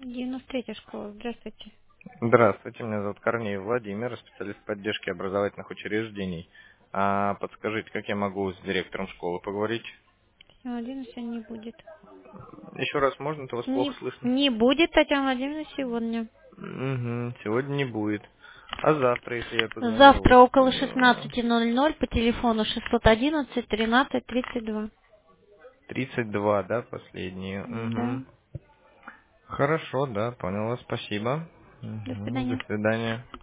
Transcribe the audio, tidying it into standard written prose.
93-я школа. Здравствуйте. Здравствуйте, меня зовут Корней Владимир, специалист поддержки образовательных учреждений. Подскажите, как я могу с директором школы поговорить? Татьяна Владимировна сегодня не будет. Еще раз можно, то вас плохо слышно. Не будет Татьяна Владимировна сегодня. Угу, сегодня не будет. А завтра, если я позвоню, Завтра вот около 16:00 по телефону 611 13 32. 32, да, последние? Да. Угу. Хорошо, да, понял вас, спасибо. До Угу, до свидания. свидания.